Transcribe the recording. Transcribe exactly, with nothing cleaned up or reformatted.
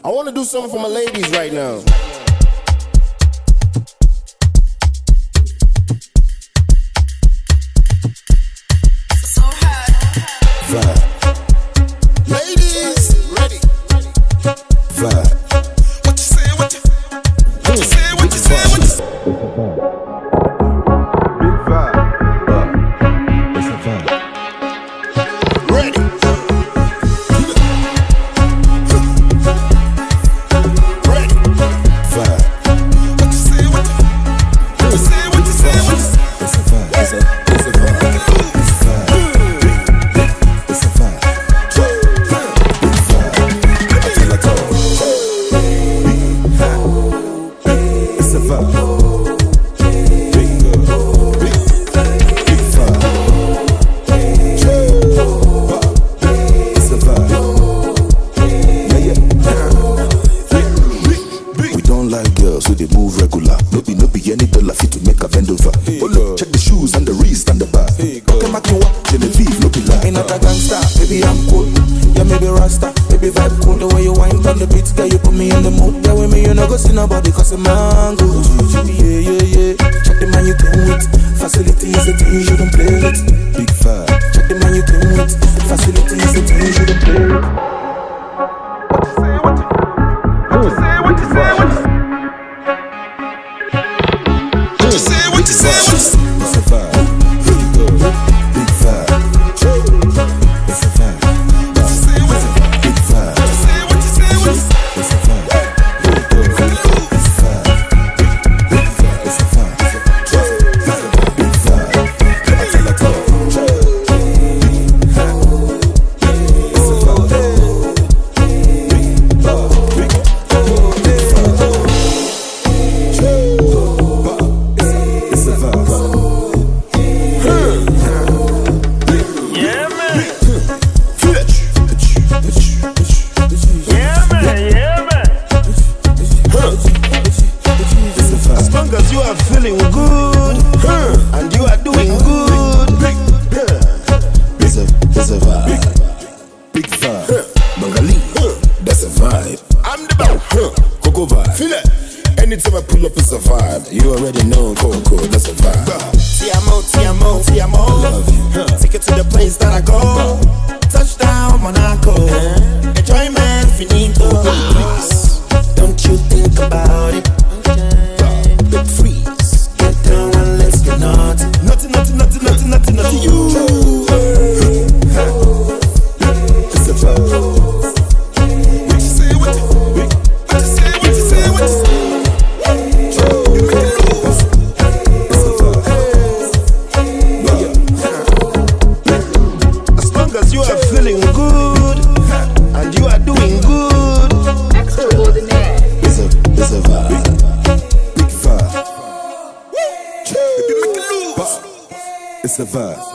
I want to do something for my ladies right now. So hot. Vibe. Ladies, ready. Vibe. What you say? What you, what you say? What you say? What you say? Big vibe. Uh, it's a vibe. Ready. Ready. Vibe. What you say? What you, what you say? What you say? What you say? It's a vibe. It's a, it's a vibe. It's a vibe. It's a vibe. Big vibe. I tell her talk. It's a vibe. Big, big, big vibe. It's a vibe. Yeah, yeah. We don't like girls who they move regular. No be, no be any dollar fit to make a bend over. Oh look, check the shoes and the wrist and the bar. Okay, Makiwa, Genevieve, no be lie. Ain't not a gangster, baby I'm cool. Yeah, maybe Rasta, baby vibe cool. The way you wind on the beats, girl, you put me in the mood. Yeah, with me you no go see nobody cause a man good. Yeah, yeah, yeah. Check the man you came with. Facility is the thing you shouldn't play with. Big vibe. Check the man you came with. Facility is the thing you shouldn't play with. What you say? What you, what you say? What you say? What you say? What you say? What you say? What you say? It's a vibe. Big vibe. It's a vibe. What you say? What you, Big vibe. what you say? What you say? What you say? It's a vibe. It's a vibe. It's a vibe. Big vibe. I tell her talk. It's a vibe. Big, big, big vibe. It's a vibe. Yeah, man. Fletch. Yeah, man. Yeah, man. It's a vibe. As long as you are feeling good, huh, and you are doing good, It's a, it's a vibe. Big vibe. Bengali. That's a vibe. I'm the bow. Coco vibe. Feel it. Anytime I pull up, it's a vibe. You already know Coco. That's a vibe. T M O, T M O, T M O. Love you. Take it to the place that I go. Touchdown, Monaco. Enjoyment finito. Please, don't you think about it? Big freeze. Get down and let's get naughty. Naughty, naughty, naughty, naughty, naughty, naughty. You. It's a vibe. What you say? What you, what you say? What you say? What you say? You make it lose. It's a vibe. As long as you are feeling good and you are doing good, It's a, it's a vibe. Big vibe. baby, make it lose. It's a vibe.